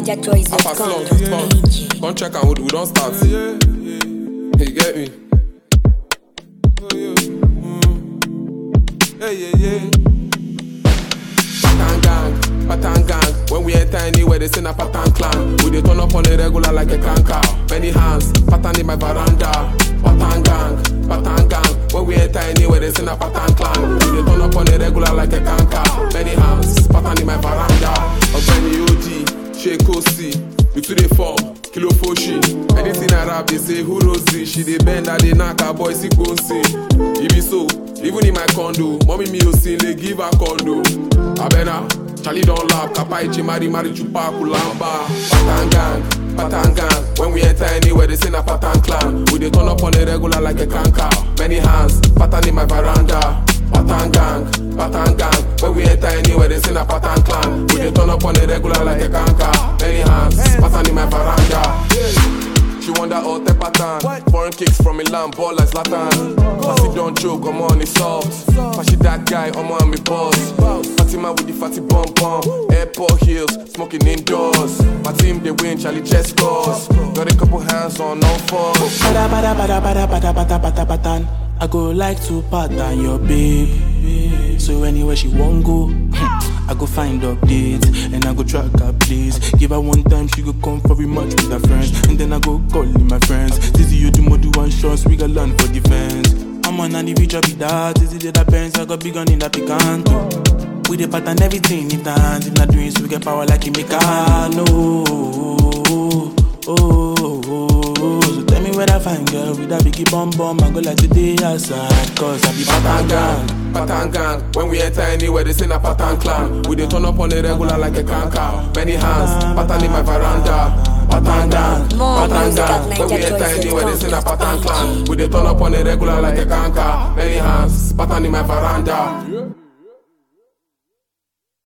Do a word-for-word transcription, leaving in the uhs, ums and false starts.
Niger choice I pass along to fun. Come check and we, we don't start. You get me? Yeah, yeah, yeah. Patan gang, patan gang. When we enter anywhere, they send a patan clan. We dey turn up on the regular like a canker. Many hands, patan in my veranda. Patan gang, patan gang. When we enter anywhere, they send a patan clan. We dey turn up on the regular like a canker. Many hands, patan in my veranda. Ogbeni O G, Sheikh Osi, we to the form, Kilo Foshi. Anything I rap, they say who Rosie. She dey bend, I dey knock her boy, sick gon' see. If it so, even in my condo, mommy me o sin, they give her condo. Abena, Charlie don't laugh, Kapaichi, Mari Mari Chupa, Kulamba. Patan gang, patan gang. When we enter anywhere, they send a patan clan. We dey turn up on the regular like a canker. Many hands, patan in my veranda. Patan gang, patan gang. When we enter anywhere, they send a patan clan. We dey turn up on the regular like a canker. Many hands, patan in my veranda. She wonder all the pattern. Foreign kicks from Milan, ball like Zlatan. Passy don't joke, I'm on the soft. Passy that guy, I'm on me boss. Fatima with the fatty bum bum. Airport heels, smoking indoors. My team they win, Charlie chest scores. Got a couple hands on all fours. Bada bada bada bada bada bada bada bada. I go like to pattern your babe. So anywhere she won't go, I go find updates and I go track her place. Give her one time, she go come for rematch with her friends. And then I go call in my friends. This is you do more do one shots, we got learn for defense. I'm on an individual be that, this is the other parents, I got big on in that picanto. We the pattern everything, if the hands, if not doing so we get power like you make a no. Oh, oh, oh, so tell me where I find girl with that biggie bum bum. I go like today outside, cause I be patan gang, patan gang. When we enter anywhere, they send a patan clan. We dey turn up on the regular like a canker. Many hands, patan in my veranda. Patan gang, patan gang. When we enter anywhere, they send a patan clan. We dey turn up on the regular like a canker. Many hands, patan in my veranda.